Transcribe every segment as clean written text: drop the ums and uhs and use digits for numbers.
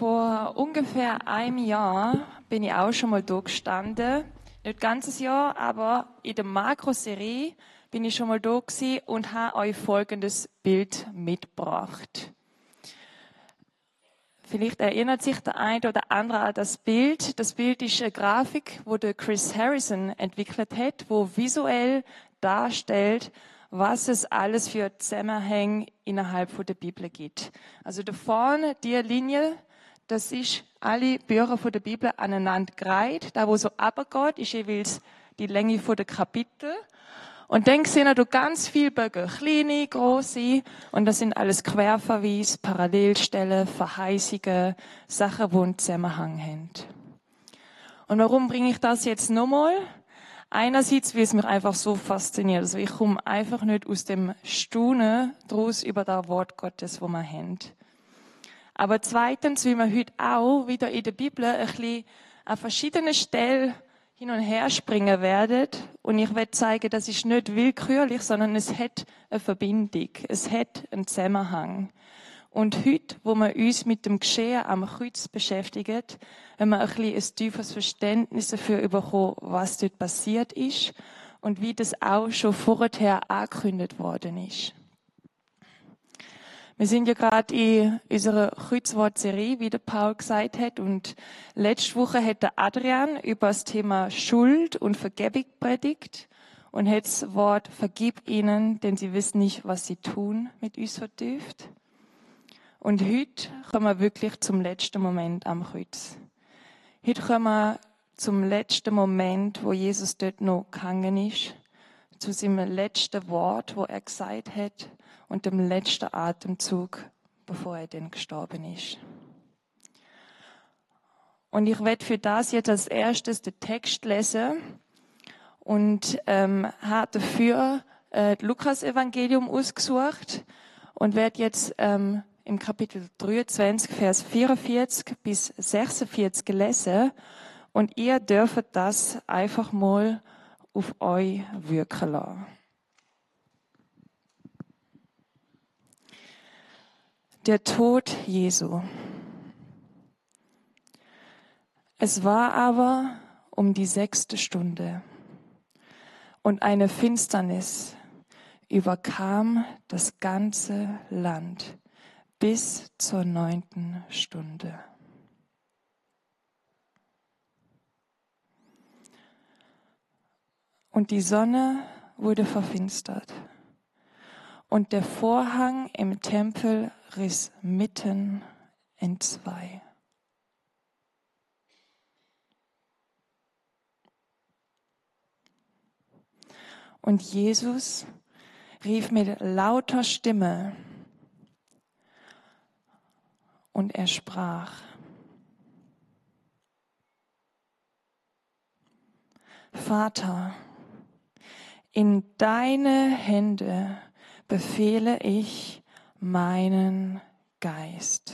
Vor ungefähr einem Jahr bin ich auch schon mal da gestanden. Nicht ganzes Jahr, aber in der Makroserie bin ich schon mal da gewesen und habe euch folgendes Bild mitgebracht. Vielleicht erinnert sich der eine oder andere an das Bild. Das Bild ist eine Grafik, wo der Chris Harrison entwickelt hat, wo visuell darstellt, was es alles für Zusammenhänge innerhalb der Bibel gibt. Also da vorne, die Linie, das ist alle Bücher von der Bibel aneinander gereiht. Da, wo so runtergeht, ist jeweils die Länge der Kapitel. Und dann sehen wir ganz viele Böcke, kleine, große, und das sind alles Querverweise, Parallelstellen, Verheißungen, Sachen, die einen Zusammenhang haben. Und warum bringe ich das jetzt nochmal? Einerseits, weil es mich einfach so fasziniert. Also ich komme einfach nicht aus dem Staunen draus über das Wort Gottes, das wir haben. Aber zweitens, weil wir heute auch wieder in der Bibel ein bisschen an verschiedenen Stellen hin und her springen werden. Und ich werde zeigen, das ist nicht willkürlich, sondern es hat eine Verbindung. Es hat einen Zusammenhang. Und heute, wo wir uns mit dem Geschehen am Kreuz beschäftigen, haben wir ein bisschen ein tiefes Verständnis dafür bekommen, was dort passiert ist und wie das auch schon vorher angekündigt worden ist. Wir sind ja gerade in unserer Kreuzwortserie, wie der Paul gesagt hat, und letzte Woche hat der Adrian über das Thema Schuld und Vergebung predigt und hat das Wort "Vergib ihnen, denn sie wissen nicht, was sie tun" mit uns vertieft. Und heute kommen wir wirklich zum letzten Moment am Kreuz. Heute kommen wir zum letzten Moment, wo Jesus dort noch gehangen ist, zu seinem letzten Wort, wo er gesagt hat, und dem letzten Atemzug, bevor er dann gestorben ist. Und ich werde für das jetzt als erstes den Text lesen und habe dafür das Lukas-Evangelium ausgesucht und werde jetzt im Kapitel 23, Vers 44 bis 46 lesen. Und ihr dürft das einfach mal auf euch wirken lassen. Der Tod Jesu. Es war aber um die 6. Stunde und eine Finsternis überkam das ganze Land bis zur 9. Stunde. Und die Sonne wurde verfinstert und der Vorhang im Tempel riss mitten entzwei. Und Jesus rief mit lauter Stimme und er sprach: Vater, in deine Hände befehle ich meinen Geist.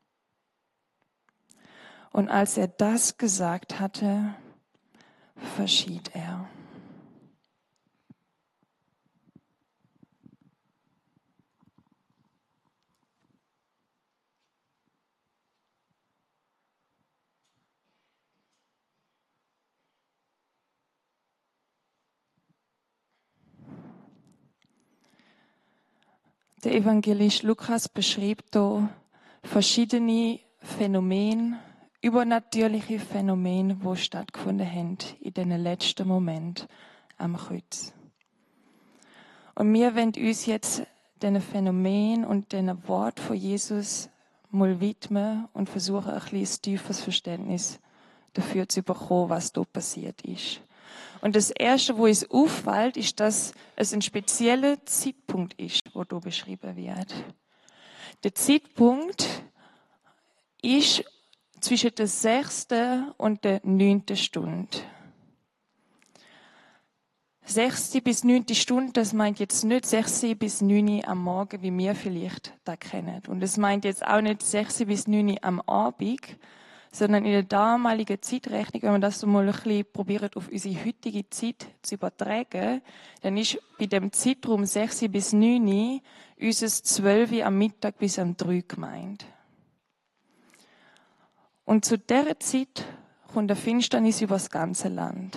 Und als er das gesagt hatte, verschied er. Der Evangelist Lukas beschrieb hier verschiedene Phänomene, übernatürliche Phänomene, die stattgefunden haben in diesen letzten Moment am Kreuz. Und wir wollen uns jetzt diesen Phänomen und diesen Wort von Jesus mal widmen und versuchen, ein bisschen tiefes Verständnis dafür zu bekommen, was da passiert ist. Und das Erste, wo es auffällt, ist, dass es ein spezieller Zeitpunkt ist, wo hier beschrieben wird. Der Zeitpunkt ist zwischen der 6. und der 9. Stunde. 6. bis 9. Stunde, das meint jetzt nicht 6. bis 9. am Morgen, wie wir vielleicht da kennen. Und es meint jetzt auch nicht 6. bis 9. am Abend, sondern in der damaligen Zeitrechnung, wenn man das so mal ein bisschen probiert, auf unsere heutige Zeit zu übertragen, dann ist bei dem Zeitraum 6 bis 9 unser 12 am Mittag bis am 3 gemeint. Und zu dieser Zeit kommt eine Finsternis über das ganze Land.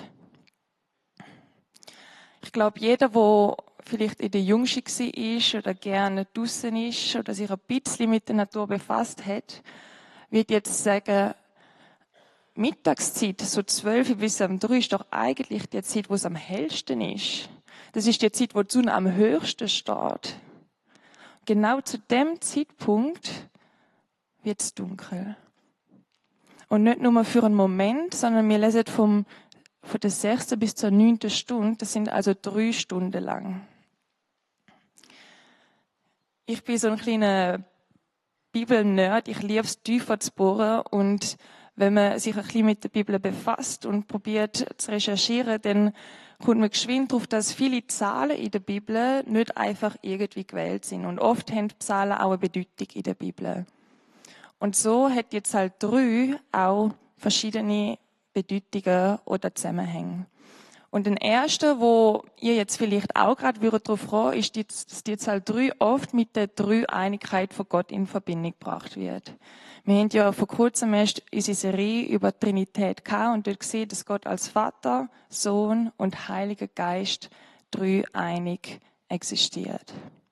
Ich glaube, jeder, der vielleicht in der Jungschule war oder gerne draussen ist oder sich ein bisschen mit der Natur befasst hat, wird jetzt sagen, Mittagszeit, so 12 bis um 3, ist doch eigentlich die Zeit, wo es am hellsten ist. Das ist die Zeit, wo die Sonne am höchsten steht. Genau zu dem Zeitpunkt wird es dunkel. Und nicht nur für einen Moment, sondern wir lesen von der 6. bis zur 9. Stunde, das sind also 3 Stunden lang. Ich bin so ein kleiner Bibel-Nerd, ich liebe es, tiefer zu bohren, und wenn man sich ein bisschen mit der Bibel befasst und probiert zu recherchieren, dann kommt man geschwind darauf, dass viele Zahlen in der Bibel nicht einfach irgendwie gewählt sind. Und oft haben die Zahlen auch eine Bedeutung in der Bibel. Und so hat jetzt halt 3 auch verschiedene Bedeutungen oder Zusammenhänge. Und den ersten, wo ihr jetzt vielleicht auch gerade darauf kommen, ist, dass die Zahl 3 oft mit der Dreieinigkeit von Gott in Verbindung gebracht wird. Wir haben ja vor kurzem erst unsere Serie über die Trinität gehabt und dort gesehen, dass Gott als Vater, Sohn und Heiliger Geist dreieinig existiert.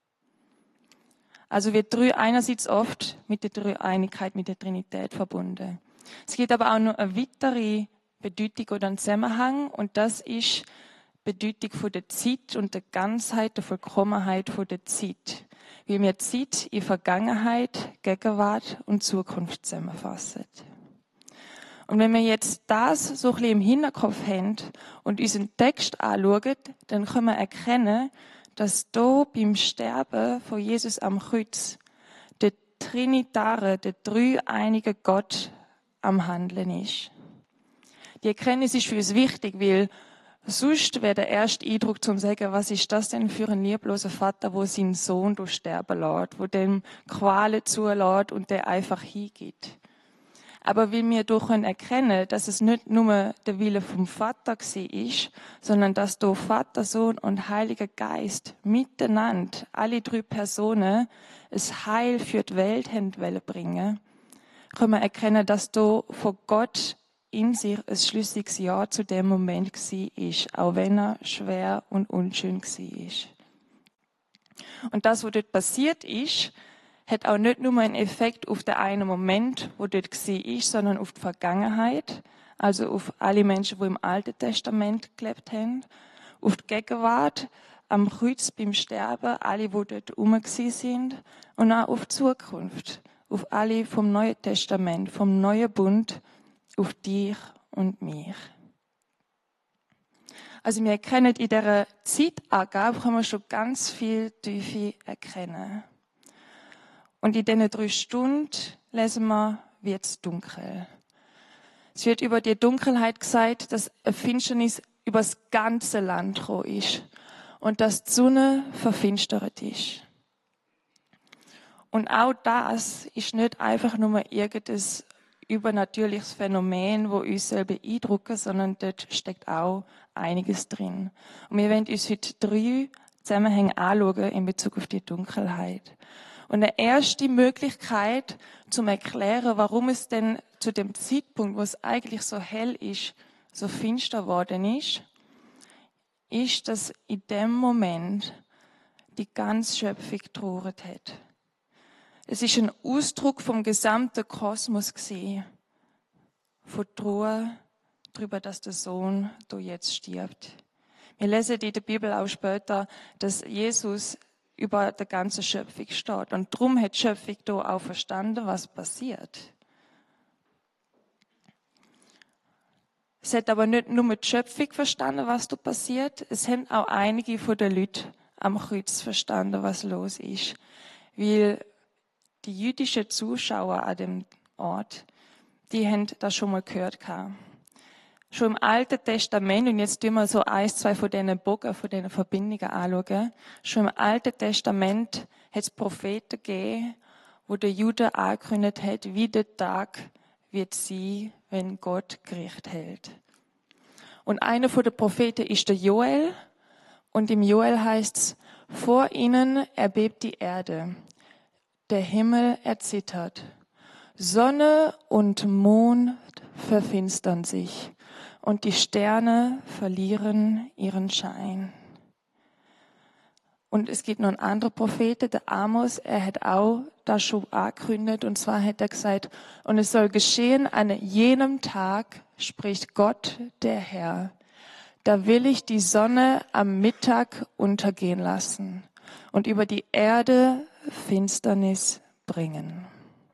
Also wird 3 einerseits oft mit der Dreieinigkeit, mit der Trinität verbunden. Es gibt aber auch noch eine weitere Bedeutung oder einen Zusammenhang, und das ist die Bedeutung von der Zeit und der Ganzheit, der Vollkommenheit von der Zeit. Wie wir Zeit in Vergangenheit, Gegenwart und Zukunft zusammenfassen. Und wenn wir jetzt das so ein bisschen im Hinterkopf haben und unseren Text anschauen, dann können wir erkennen, dass da beim Sterben von Jesus am Kreuz der Trinitare, der dreieinige Gott am Handeln ist. Die Erkenntnis ist für uns wichtig, weil sonst wäre der erste Eindruck zum sagen, was ist das denn für ein liebloser Vater, wo seinen Sohn sterben lässt, wo dem Qualen zulässt und der einfach hingibt. Aber weil wir durch erkennen, dass es nicht nur der Wille vom Vater war, sondern dass da Vater, Sohn und Heiliger Geist miteinander, alle 3 Personen, es Heil für die Welt haben bringen, können wir erkennen, dass da von Gott in sich ein schlüssiges Ja zu dem Moment war, auch wenn er schwer und unschön war. Und das, was dort passiert ist, hat auch nicht nur einen Effekt auf den einen Moment, wo dort war, sondern auf die Vergangenheit, also auf alle Menschen, die im Alten Testament gelebt haben, auf die Gegenwart, am Kreuz beim Sterben, alle, die dort rum sind, und auch auf die Zukunft, auf alle vom Neuen Testament, vom Neuen Bund, auf dich und mich. Also wir erkennen in dieser Zeitangabe, können wir schon ganz viel Tiefe erkennen. Und in diesen 3 Stunden lesen wir, wird es dunkel. Es wird über die Dunkelheit gesagt, dass eine Finsternis über das ganze Land gekommen ist und dass die Sonne verfinstert ist. Und auch das ist nicht einfach nur irgendein übernatürliches Phänomen, das uns beeindrucken, sondern dort steckt auch einiges drin. Und wir werden uns heute 3 Zusammenhänge anschauen in Bezug auf die Dunkelheit. Und eine erste Möglichkeit, zum erklären, warum es denn zu dem Zeitpunkt, wo es eigentlich so hell ist, so finster geworden ist, dass in dem Moment die ganze Schöpfung getrauert hat. Es ist ein Ausdruck vom gesamten Kosmos gewesen, von Trauer darüber, dass der Sohn da jetzt stirbt. Wir lesen in der Bibel auch später, dass Jesus über der ganzen Schöpfung steht. Und darum hat die Schöpfung da auch verstanden, was passiert. Es hat aber nicht nur die Schöpfung verstanden, was da passiert. Es haben auch einige von den Leuten am Kreuz verstanden, was los ist. Weil die jüdischen Zuschauer an dem Ort, die haben das schon mal gehört gehabt. Schon im Alten Testament, und jetzt tun wir so 1, 2 von diesen Bogen, von diesen Verbindungen anschauen. Schon im Alten Testament hat es Propheten gegeben, wo der Jude angekündigt hat, wie der Tag wird sein, wenn Gott Gericht hält. Und einer von den Propheten ist der Joel. Und im Joel heißt es, vor ihnen erbebt die Erde. Der Himmel erzittert. Sonne und Mond verfinstern sich und die Sterne verlieren ihren Schein. Und es gibt noch einen anderen Propheten, der Amos, er hat auch das schon angekündigt, und zwar hat er gesagt, und es soll geschehen an jenem Tag, spricht Gott, der Herr, da will ich die Sonne am Mittag untergehen lassen und über die Erde Finsternis bringen.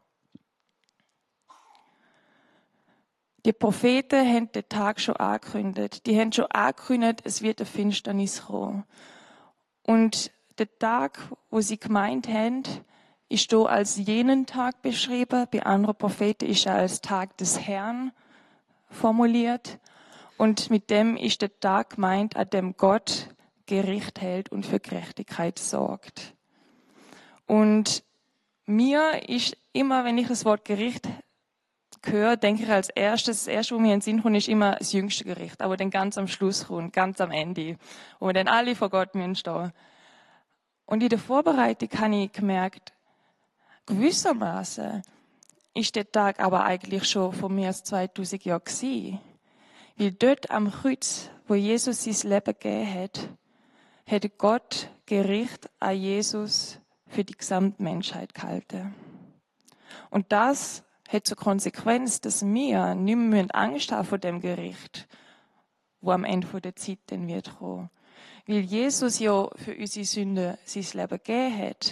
Die Propheten haben den Tag schon angekündigt. Die haben schon angekündigt, es wird eine Finsternis kommen. Und der Tag, wo sie gemeint haben, ist hier als jenen Tag beschrieben. Bei anderen Propheten ist er als Tag des Herrn formuliert. Und mit dem ist der Tag gemeint, an dem Gott Gericht hält und für Gerechtigkeit sorgt. Und mir ist immer, wenn ich das Wort Gericht höre, denke ich als erstes, das erste, was mir in den Sinn kommt, ist immer das jüngste Gericht, aber dann ganz am Schluss kommt, ganz am Ende, wo wir dann alle vor Gott stehen müssen. Und in der Vorbereitung habe ich gemerkt, gewissermaßen ist der Tag aber eigentlich schon vor mehr als 2000 Jahren gewesen. Weil dort am Kreuz, wo Jesus sein Leben gegeben hat, hat Gott Gericht an Jesus für die gesamte Menschheit gehalten. Und das hat zur Konsequenz, dass wir nicht mehr Angst haben vor dem Gericht, wo am Ende der Zeit dann wird kommen. Weil Jesus ja für unsere Sünde sein Leben gegeben hat.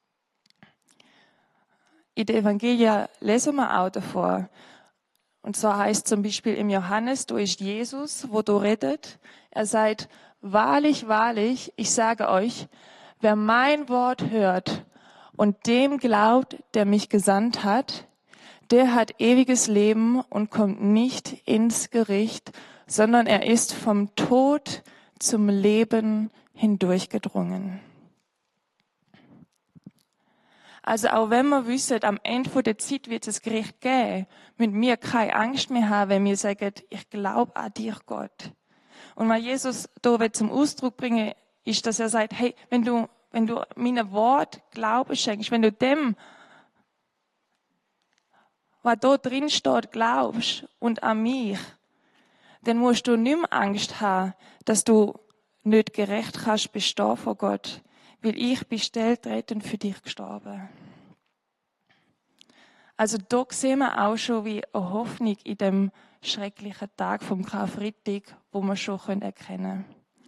In den Evangelien lesen wir auch davor. Und zwar heißt zum Beispiel im Johannes, da ist Jesus, wo da redet. Er sagt, wahrlich, wahrlich, ich sage euch, wer mein Wort hört und dem glaubt, der mich gesandt hat, der hat ewiges Leben und kommt nicht ins Gericht, sondern er ist vom Tod zum Leben hindurchgedrungen. Also auch wenn wir wissen, am Ende der Zeit wird es Gericht geben, müssen wir keine Angst mehr haben, wenn wir sagen, ich glaube an dich, Gott. Und was Jesus da zum Ausdruck bringen, ist, dass er sagt, hey, wenn du meinem Wort Glauben schenkst, wenn du dem, was da drin steht, glaubst und an mich, dann musst du nicht mehr Angst haben, dass du nicht gerecht kannst bestehen vor Gott, weil ich bin stellvertretend für dich gestorben. Also da sehen wir auch schon wie eine Hoffnung in dem schrecklichen Tag vom Karfreitag, wo wir schon erkennen können.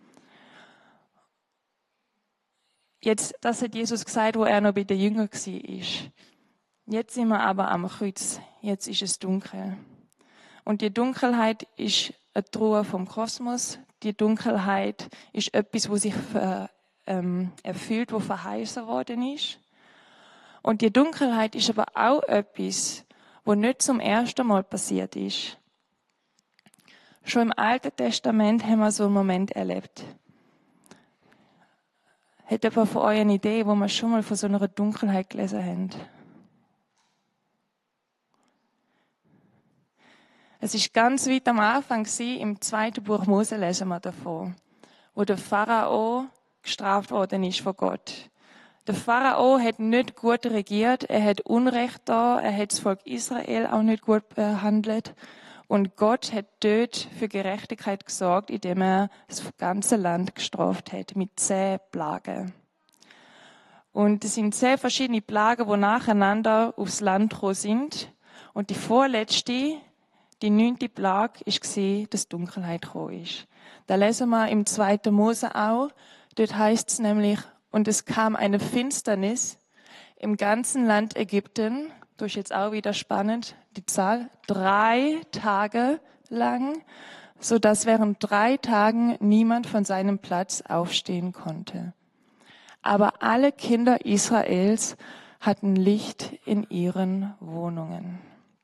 Jetzt, das hat Jesus gesagt, wo er noch bei den Jüngern war. Jetzt sind wir aber am Kreuz. Jetzt ist es dunkel. Und die Dunkelheit ist eine Trauer vom Kosmos. Die Dunkelheit ist etwas, wo sich erfüllt, wo verheißen worden ist. Und die Dunkelheit ist aber auch etwas, wo nicht zum ersten Mal passiert ist. Schon im Alten Testament haben wir so einen Moment erlebt. Hat jemand von euch eine Idee, wo wir schon mal von so einer Dunkelheit gelesen haben? Es ist ganz weit am Anfang im 2. Buch Mose lesen wir davon, wo der Pharao gestraft worden ist von Gott. Der Pharao hat nicht gut regiert, er hat Unrecht da, er hat das Volk Israel auch nicht gut behandelt. Und Gott hat dort für Gerechtigkeit gesorgt, indem er das ganze Land gestraft hat mit 10 Plagen. Und es sind 10 verschiedene Plagen, die nacheinander aufs Land gekommen sind. Und die vorletzte, die 9. Plage, war, dass Dunkelheit gekommen ist. Da lesen wir im 2. Mose auch. Dort heißt es nämlich, und es kam eine Finsternis im ganzen Land Ägypten. Das ist jetzt auch wieder spannend, die Zahl. 3 Tage lang, so dass während 3 Tagen niemand von seinem Platz aufstehen konnte. Aber alle Kinder Israels hatten Licht in ihren Wohnungen.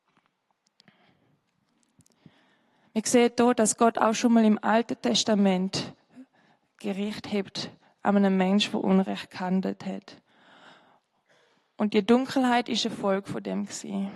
Ich sehe hier, dass Gott auch schon mal im Alten Testament Gericht hebt an einem Menschen, der Unrecht gehandelt hat. Und die Dunkelheit ist eine Folge von dem gewesen.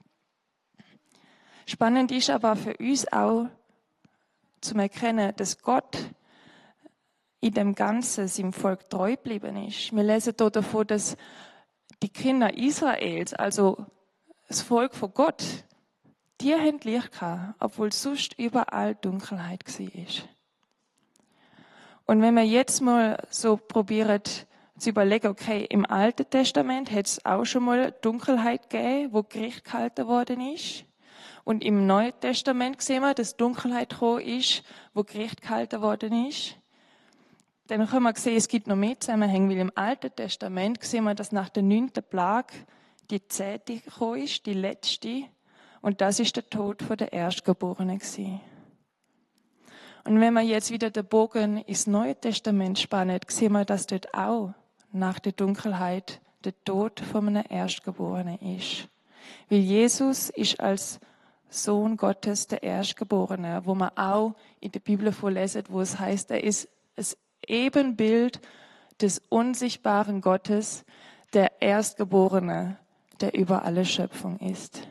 Spannend ist aber für uns auch, zu erkennen, dass Gott in dem Ganzen seinem Volk treu geblieben ist. Wir lesen hier davon, dass die Kinder Israels, also das Volk von Gott, die haben Licht gehabt, obwohl sonst überall Dunkelheit war. Und wenn wir jetzt mal so probieren zu überlegen, okay, im Alten Testament hat es auch schon mal Dunkelheit gegeben, wo Gericht gehalten worden ist. Und im Neuen Testament sehen wir, dass Dunkelheit gekommen ist, wo Gericht gehalten worden ist. Dann können wir sehen, es gibt noch mehr Zusammenhänge, weil im Alten Testament sehen wir, dass nach der 9. Plage die 10. gekommen ist, die letzte. Und das ist der Tod der Erstgeborenen gewesen. Und wenn wir jetzt wieder den Bogen ins Neue Testament spannen, sehen wir, dass dort auch nach der Dunkelheit der Tod von einem Erstgeborenen ist. Weil Jesus ist als Sohn Gottes der Erstgeborene, wo man auch in der Bibel vorlesen, wo es heißt, er ist das Ebenbild des unsichtbaren Gottes, der Erstgeborene, der über alle Schöpfung ist.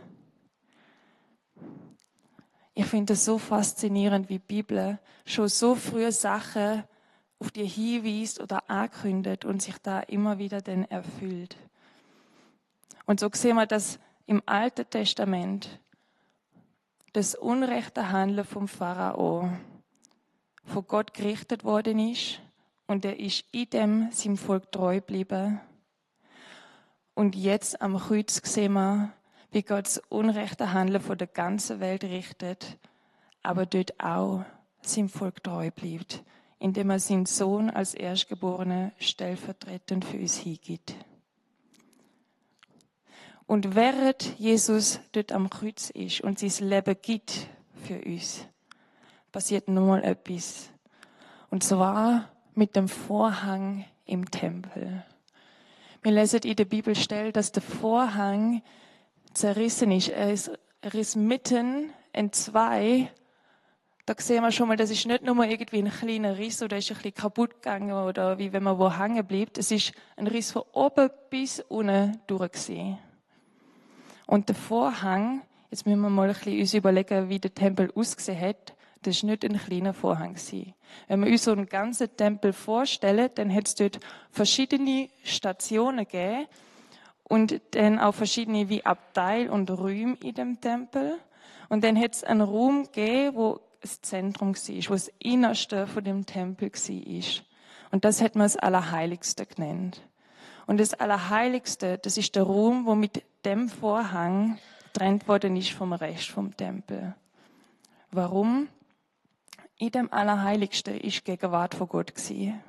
Ich finde es so faszinierend, wie die Bibel schon so frühe Sachen auf die hinweist oder ankündigt und sich da immer wieder dann erfüllt. Und so sehen wir, dass im Alten Testament das unrechte Handeln vom Pharao von Gott gerichtet worden ist und er ist in dem seinem Volk treu geblieben. Und jetzt am Kreuz sehen wir, wie Gott das unrechte Handeln von der ganzen Welt richtet, aber dort auch seinem Volk treu bleibt, indem er seinen Sohn als Erstgeborene stellvertretend für uns hingibt. Und während Jesus dort am Kreuz ist und sein Leben gibt für uns, passiert nochmal etwas. Und zwar mit dem Vorhang im Tempel. Wir lesen in der Bibelstelle, dass der Vorhang zerrissen ist. Er ist mitten in zwei. Da sehen wir schon mal, das ist nicht nur irgendwie ein kleiner Riss oder ist ein bisschen kaputt gegangen oder wie wenn man wo hängen bleibt. Es ist ein Riss von oben bis unten durch gewesen. Und der Vorhang, jetzt müssen wir mal ein bisschen uns überlegen, wie der Tempel ausgesehen hat. Das war nicht ein kleiner Vorhang gewesen. Wenn wir uns so einen ganzen Tempel vorstellen, dann hat es dort verschiedene Stationen gegeben und dann auch verschiedene wie Abteil und Räume in dem Tempel. Und dann hat es einen Raum gegeben, wo das Zentrum war, wo das Innerste von dem Tempel war. Und das hat man das Allerheiligste genannt. Und das Allerheiligste, das ist der Raum, wo mit dem Vorhang getrennt worden ist vom Rest vom Tempel. Warum? In dem Allerheiligsten ist die Gegenwart von Gott gewesen.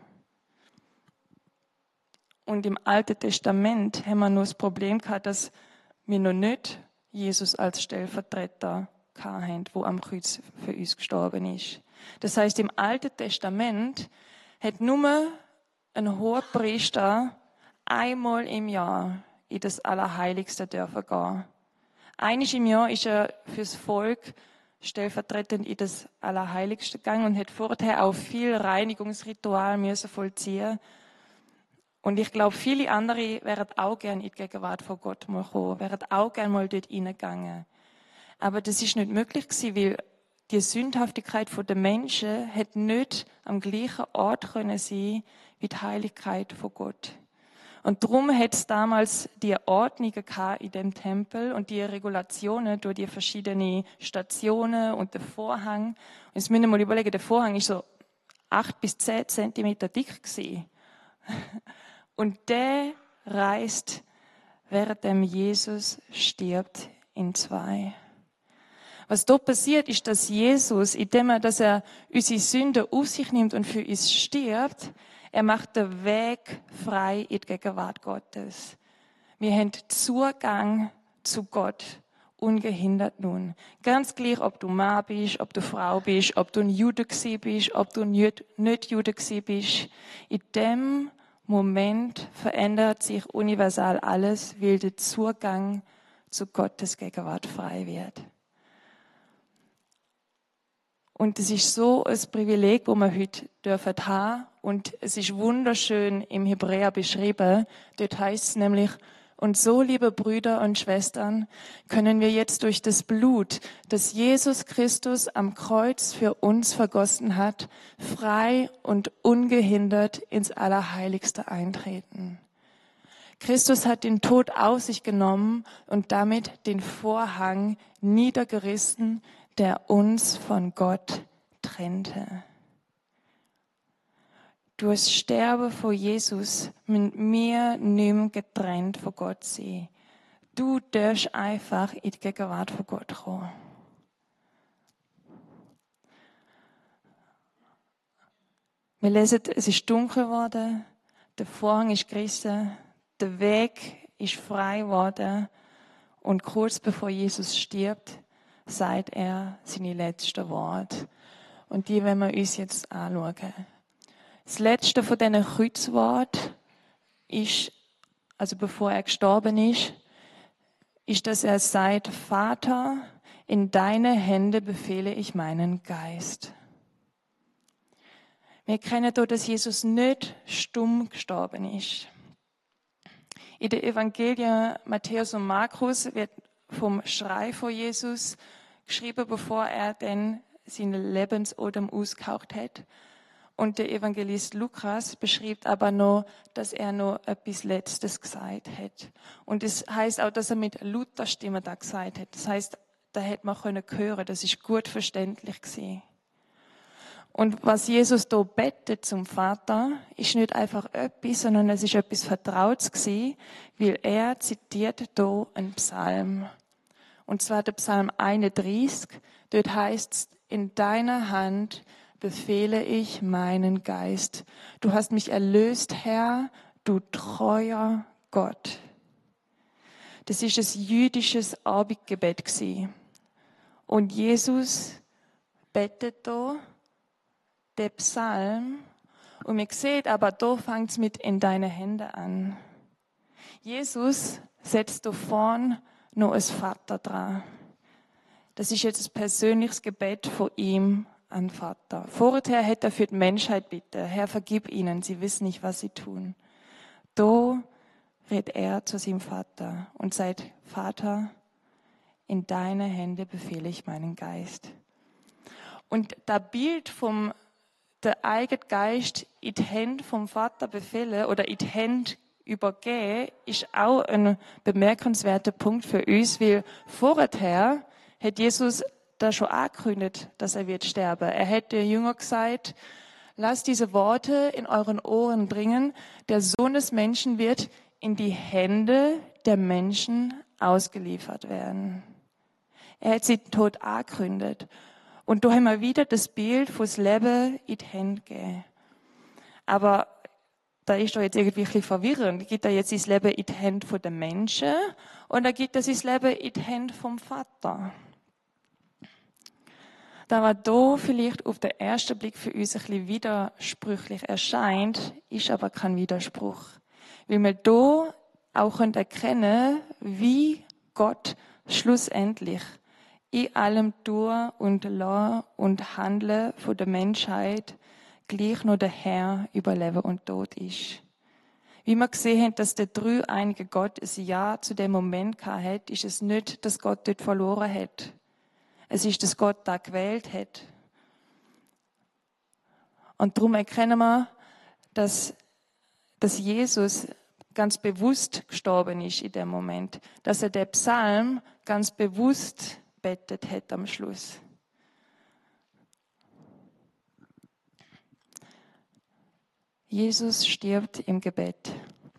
Und im Alten Testament haben wir nur das Problem gehabt, dass wir noch nicht Jesus als Stellvertreter hatten, der am Kreuz für uns gestorben ist. Das heißt, im Alten Testament hat nur ein Hohepriester einmal im Jahr in das Allerheiligste dürfen gehen. Einmal im Jahr ist er fürs Volk stellvertretend in das Allerheiligste gegangen und hat vorher auch viel Reinigungsritual müssen vollziehen. Und ich glaube, viele andere wären auch gerne in die Gegenwart von Gott mal gekommen, wären auch gerne mal dort reingegangen. Aber das ist nicht möglich gewesen, weil die Sündhaftigkeit der Menschen hat nicht am gleichen Ort können sein wie die Heiligkeit von Gott. Und darum hat es damals die Ordnungen in dem Tempel und die Regulationen durch die verschiedenen Stationen und den Vorhang. Und jetzt müssen wir mal überlegen, der Vorhang ist so 8 bis 10 Zentimeter dick gewesen. Und der reißt, während Jesus stirbt, in zwei. Was dort passiert, ist, dass Jesus, indem er unsere Sünden auf sich nimmt und für uns stirbt, er macht den Weg frei in die Gegenwart Gottes. Wir haben Zugang zu Gott, ungehindert nun. Ganz gleich, ob du Mann bist, ob du Frau bist, ob du ein Jude gewesen bist, ob du nicht Jude gewesen bist. In dem Moment verändert sich universal alles, weil der Zugang zu Gottes Gegenwart frei wird. Und es ist so ein Privileg, das wir heute haben dürfen. Und es ist wunderschön im Hebräer beschrieben. Dort heißt es nämlich, und so, liebe Brüder und Schwestern, können wir jetzt durch das Blut, das Jesus Christus am Kreuz für uns vergossen hat, frei und ungehindert ins Allerheiligste eintreten. Christus hat den Tod auf sich genommen und damit den Vorhang niedergerissen, der uns von Gott trennte. Durch das Sterben von Jesus müssen wir nicht mehr getrennt von Gott sein. Du darfst einfach in die Gegenwart von Gott kommen. Wir lesen, es ist dunkel geworden, der Vorhang ist gerissen, der Weg ist frei geworden und kurz bevor Jesus stirbt, sagt er seine letzten Worte. Und die wollen wir uns jetzt anschauen. Das letzte von diesen Kreuzworten ist, also bevor er gestorben ist, dass er sagt, Vater, in deine Hände befehle ich meinen Geist. Wir kennen hier, dass Jesus nicht stumm gestorben ist. In den Evangelien Matthäus und Markus wird vom Schrei von Jesus geschrieben, bevor er dann seinen Lebensodem ausgehaucht hat. Und der Evangelist Lukas beschreibt aber noch, dass er noch etwas Letztes gesagt hat. Und es heißt auch, dass er mit lauter Stimme da gesagt hat. Das heißt, da hätte man hören können. Das ist gut verständlich gewesen. Und was Jesus hier bettet zum Vater, ist nicht einfach etwas, sondern es ist etwas Vertrautes gewesen, weil er zitiert hier einen Psalm. Und zwar der Psalm 31. Dort heißt es, in deiner Hand befehle ich meinen Geist. Du hast mich erlöst, Herr, du treuer Gott. Das ist ein jüdisches Abendgebet gewesen. Und Jesus betet hier den Psalm. Und man sieht aber, da fängt es mit in deine Hände an. Jesus setzt da vorne noch ein Vater dran. Das ist jetzt ein persönliches Gebet von ihm an Vater. Vorher hätte er für die Menschheit bitten, Herr, vergib ihnen, sie wissen nicht, was sie tun. Da redet er zu seinem Vater und sagt, Vater, in deine Hände befehle ich meinen Geist. Und das Bild vom der eigene Geist in die Hände vom Vater befehlen oder in die Hände übergeben, ist auch ein bemerkenswerter Punkt für uns, weil vorher hat Jesus da schon angekündigt, dass er wird sterben. Er hat den Jüngern gesagt, lasst diese Worte in euren Ohren dringen, der Sohn des Menschen wird in die Hände der Menschen ausgeliefert werden. Er hat sie den Tod angekündigt. Und da haben wir wieder das Bild von das Leben in die Hände gegeben. Aber da ist doch jetzt irgendwie ein bisschen verwirrend. Gibt er jetzt das Leben in die Hände der Menschen oder gibt er das Leben in die Hände vom Vater? Da was da vielleicht auf den ersten Blick für uns ein bisschen widersprüchlich erscheint, ist aber kein Widerspruch. Weil wir da auch erkennen können, wie Gott schlussendlich in allem Tun und Lassen und Handeln von der Menschheit gleich noch der Herr über Leben und Tod ist. Wie wir gesehen haben, dass der dreieinige Gott ein Ja zu dem Moment hat, ist es nicht, dass Gott dort verloren hat. Es ist, dass Gott da gewählt hat. Und darum erkennen wir, dass Jesus ganz bewusst gestorben ist in dem Moment. Dass er den Psalm ganz bewusst bettet hat am Schluss. Jesus stirbt im Gebet.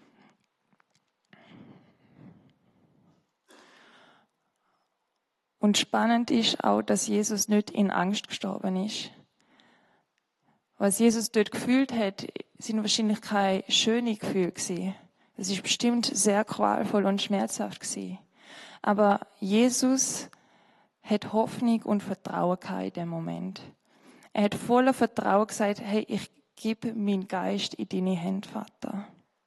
Und spannend ist auch, dass Jesus nicht in Angst gestorben ist. Was Jesus dort gefühlt hat, sind wahrscheinlich keine schönen Gefühle gewesen. Es ist bestimmt sehr qualvoll und schmerzhaft gewesen. Aber Jesus hat Hoffnung und Vertrauen gehabt in dem Moment. Er hat voller Vertrauen gesagt, hey, ich gebe meinen Geist in deine Hände, Vater.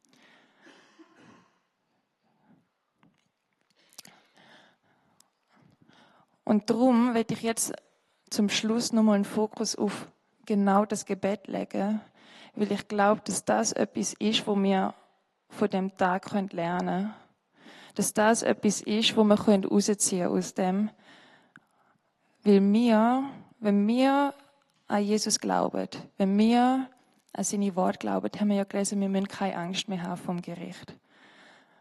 Und darum werde ich jetzt zum Schluss nochmal einen Fokus auf genau das Gebet legen, weil ich glaube, dass das etwas ist, wo wir von dem Tag lernen können. Dass das etwas ist, wo wir rausziehen können aus dem. Weil wir, wenn wir an Jesus glauben, wenn wir an seine Worte glauben, haben wir ja gelesen, wir müssen keine Angst mehr haben vom Gericht.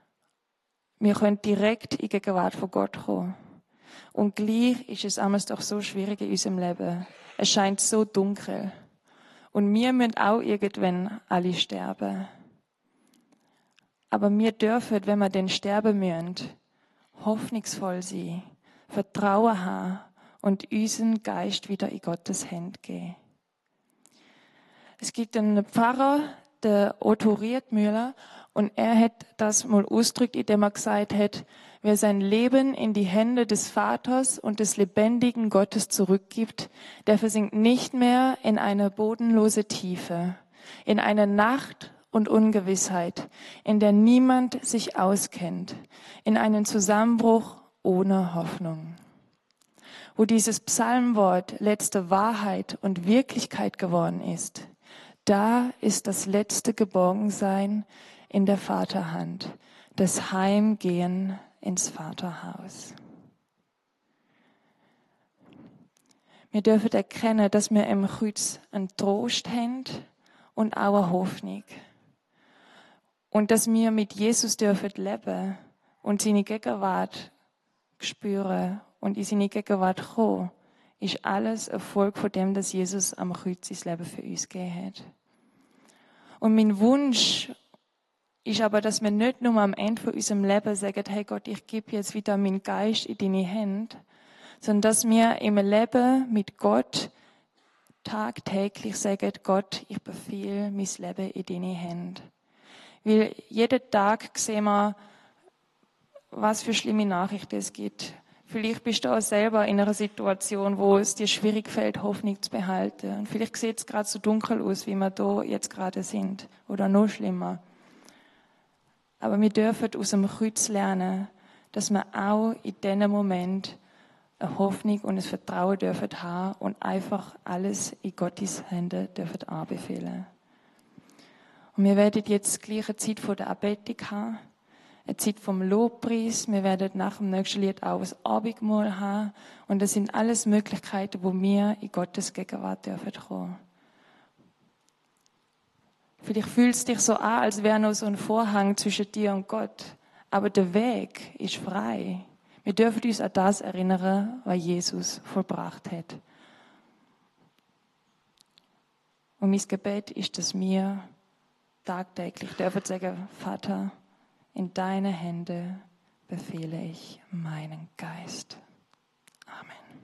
Wir können direkt in die Gegenwart von Gott kommen. Und gleich ist es damals doch so schwierig in unserem Leben. Es scheint so dunkel. Und wir müssen auch irgendwann alle sterben. Aber wir dürfen, wenn wir denn sterben müssen, hoffnungsvoll sein, Vertrauen haben und unseren Geist wieder in Gottes Hände geben. Es gibt einen Pfarrer, der Otto Riedmüller, und er hat das mal ausgedrückt, indem er gesagt hat, wer sein Leben in die Hände des Vaters und des lebendigen Gottes zurückgibt, der versinkt nicht mehr in eine bodenlose Tiefe, in eine Nacht und Ungewissheit, in der niemand sich auskennt, in einen Zusammenbruch ohne Hoffnung. Wo dieses Psalmwort letzte Wahrheit und Wirklichkeit geworden ist, da ist das letzte Geborgensein in der Vaterhand, das Heimgehen ins Vaterhaus. Wir dürfen erkennen, dass wir im Kreuz einen Trost haben und auch eine Hoffnung. Und dass wir mit Jesus dürfen leben und seine Gegenwart spüren und in seine Gegenwart kommen, ist alles Erfolg von dem, dass Jesus am Kreuz sein Leben für uns gegeben hat. Und mein Wunsch ist aber, dass wir nicht nur am Ende von unserem Leben sagen, hey Gott, ich gebe jetzt wieder meinen Geist in deine Hände, sondern dass wir im Leben mit Gott tagtäglich sagen, Gott, ich befehle mein Leben in deine Hände. Weil jeden Tag sehen wir, was für schlimme Nachrichten es gibt. Vielleicht bist du auch selber in einer Situation, wo es dir schwierig fällt, Hoffnung zu behalten. Und vielleicht sieht es gerade so dunkel aus, wie wir da jetzt gerade sind. Oder noch schlimmer. Aber wir dürfen aus dem Kreuz lernen, dass wir auch in diesem Moment eine Hoffnung und ein Vertrauen dürfen haben und einfach alles in Gottes Hände dürfen anbefehlen. Und wir werden jetzt gleich eine Zeit von der Anbetung haben, eine Zeit vom Lobpreis. Wir werden nach dem nächsten Lied auch ein Abendmahl haben. Und das sind alles Möglichkeiten, wo wir in Gottes Gegenwart dürfen kommen. Vielleicht fühlt es dich so an, als wäre noch so ein Vorhang zwischen dir und Gott. Aber der Weg ist frei. Wir dürfen uns an das erinnern, was Jesus vollbracht hat. Und mein Gebet ist, dass wir tagtäglich dürfen sagen, Vater, in deine Hände befehle ich meinen Geist. Amen.